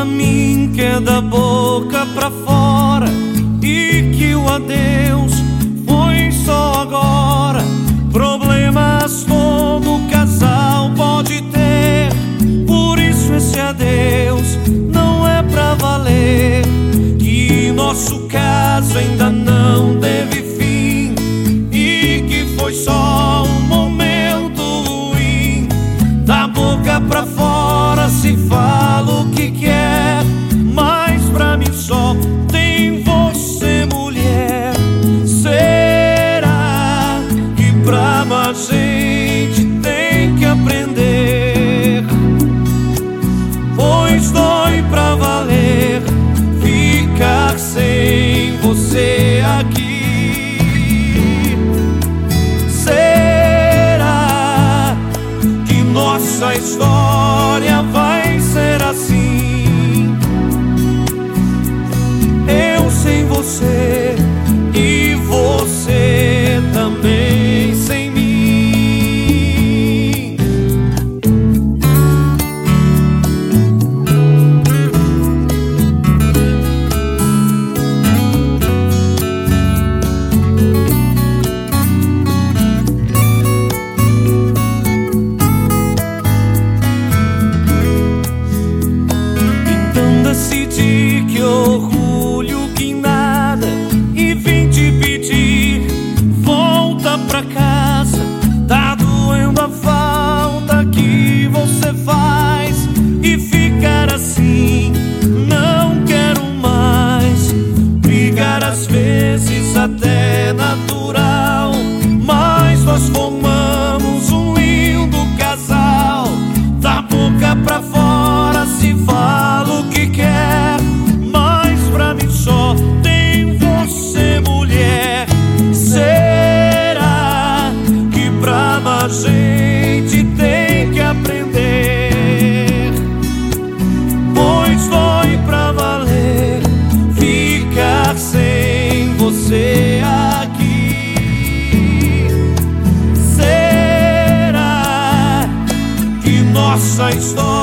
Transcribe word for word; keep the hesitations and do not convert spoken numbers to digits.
pra mim que é da boca pra fora e que o adeus foi só agora. Problemas todo casal pode ter, por isso esse adeus não é pra valer. Que nosso caso ainda não teve fim e que foi só um momento ruim. Da boca pra fora se fala o que quer, mas pra mim só tem você, mulher. Será que pra mais gente tem que aprender? Pois dói pra valer ficar sem você aqui. Será que nossa história vai ser assim? Eu sem você e você também sem mim. Então decidi que orgulho que nada e vim te pedir, volta pra casa. Tá doendo a falta que você faz e ficar assim não quero mais. Brigar às vezes até é natural, mas nós formamos um lindo casal. Da boca pra fora se fala o que quer, mas pra mim só tem você, mulher. Será que pra mais gente tem que aprender? Pois dói pra valer ficar sem você aqui. Será que nossa história